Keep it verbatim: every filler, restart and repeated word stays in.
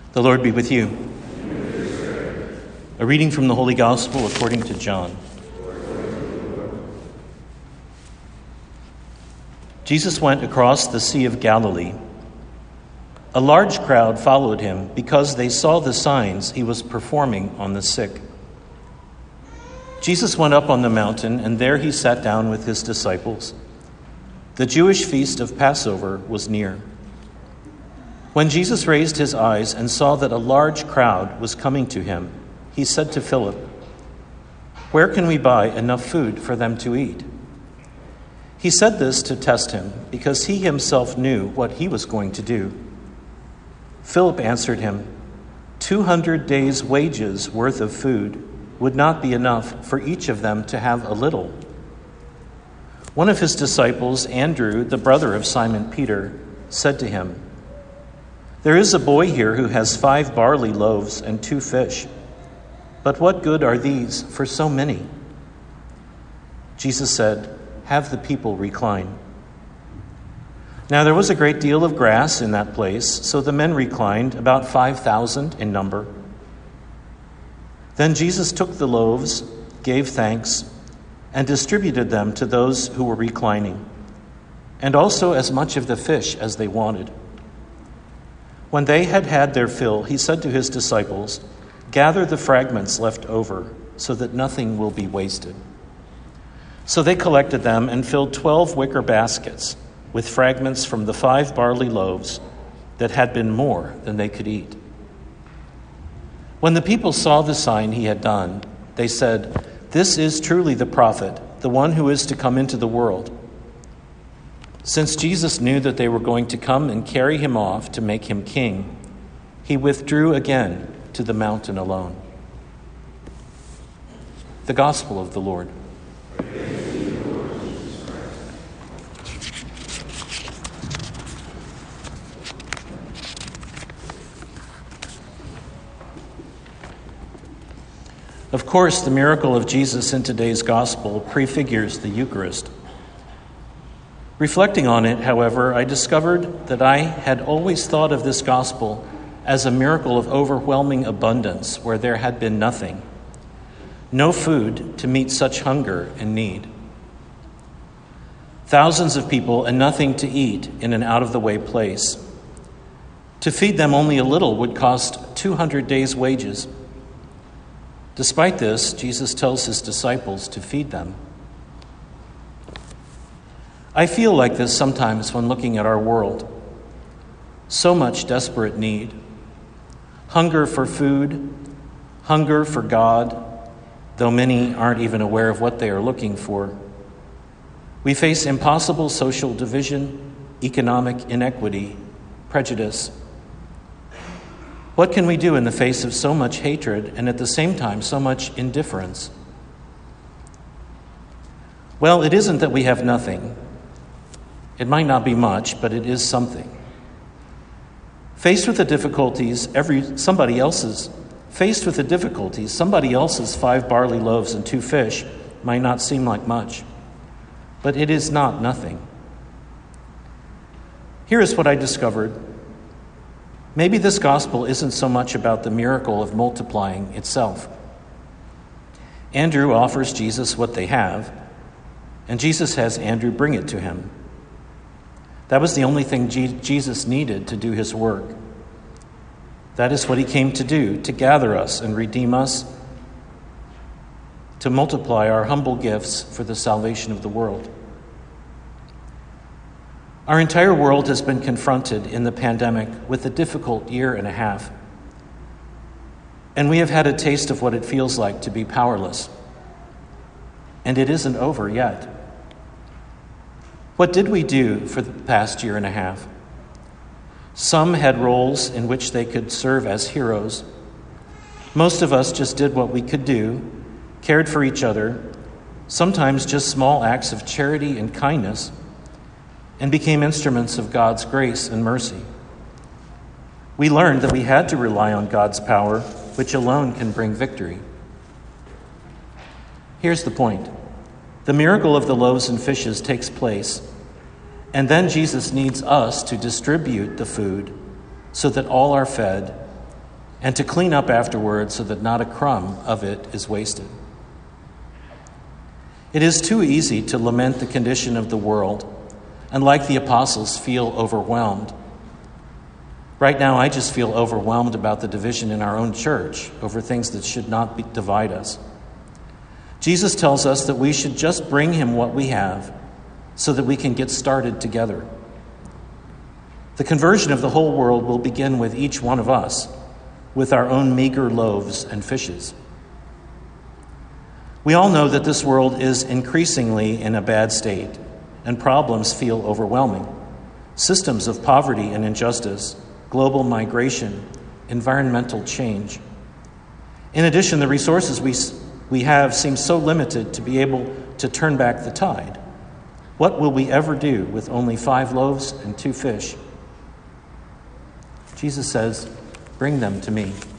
The Lord be with you. A reading from the Holy Gospel according to John. Jesus went across the Sea of Galilee. A large crowd followed him because they saw the signs he was performing on the sick. Jesus went up on the mountain, and there he sat down with his disciples. The Jewish feast of Passover was near. When Jesus raised his eyes and saw that a large crowd was coming to him, he said to Philip, "Where can we buy enough food for them to eat?" He said this to test him, because he himself knew what he was going to do. Philip answered him, Two hundred days' wages worth of food would not be enough for each of them to have a little." One of his disciples, Andrew, the brother of Simon Peter, said to him, "There is a boy here who has five barley loaves and two fish. But what good are these for so many?" Jesus said, "Have the people recline." Now there was a great deal of grass in that place, so the men reclined, about five thousand in number. Then Jesus took the loaves, gave thanks, and distributed them to those who were reclining, and also as much of the fish as they wanted. When they had had their fill, he said to his disciples, "Gather the fragments left over, so that nothing will be wasted." So they collected them and filled twelve wicker baskets with fragments from the five barley loaves that had been more than they could eat. When the people saw the sign he had done, they said, "This is truly the prophet, the one who is to come into the world." Since Jesus knew that they were going to come and carry him off to make him king, he withdrew again to the mountain alone. The Gospel of the Lord. Of course, the miracle of Jesus in today's Gospel prefigures the Eucharist. Reflecting on it, however, I discovered that I had always thought of this Gospel as a miracle of overwhelming abundance where there had been nothing, no food to meet such hunger and need. Thousands of people and nothing to eat in an out-of-the-way place. To feed them only a little would cost two hundred days' wages. Despite this, Jesus tells his disciples to feed them. I feel like this sometimes when looking at our world. So much desperate need. Hunger for food, hunger for God, though many aren't even aware of what they are looking for. We face impossible social division, economic inequity, prejudice. What can we do in the face of so much hatred and at the same time so much indifference? Well, it isn't that we have nothing. It might not be much, but it is something. Faced with the difficulties, every somebody else's faced with the difficulties, somebody else's five barley loaves and two fish might not seem like much, but it is not nothing. Here is what I discovered. Maybe this gospel isn't so much about the miracle of multiplying itself. Andrew offers Jesus what they have, and Jesus has Andrew bring it to him. That was the only thing Je- Jesus needed to do his work. That is what he came to do, to gather us and redeem us, to multiply our humble gifts for the salvation of the world. Our entire world has been confronted in the pandemic with a difficult year and a half. And we have had a taste of what it feels like to be powerless. And it isn't over yet. What did we do for the past year and a half? Some had roles in which they could serve as heroes. Most of us just did what we could do, cared for each other, sometimes just small acts of charity and kindness, and became instruments of God's grace and mercy. We learned that we had to rely on God's power, which alone can bring victory. Here's the point. The miracle of the loaves and fishes takes place, and then Jesus needs us to distribute the food so that all are fed and to clean up afterwards so that not a crumb of it is wasted. It is too easy to lament the condition of the world and, like the apostles, feel overwhelmed. Right now, I just feel overwhelmed about the division in our own church over things that should not be, divide us. Jesus tells us that we should just bring him what we have so that we can get started together. The conversion of the whole world will begin with each one of us, with our own meager loaves and fishes. We all know that this world is increasingly in a bad state, and problems feel overwhelming. Systems of poverty and injustice, global migration, environmental change. In addition, the resources we, we have seem so limited to be able to turn back the tide. What will we ever do with only five loaves and two fish? Jesus says, "Bring them to me."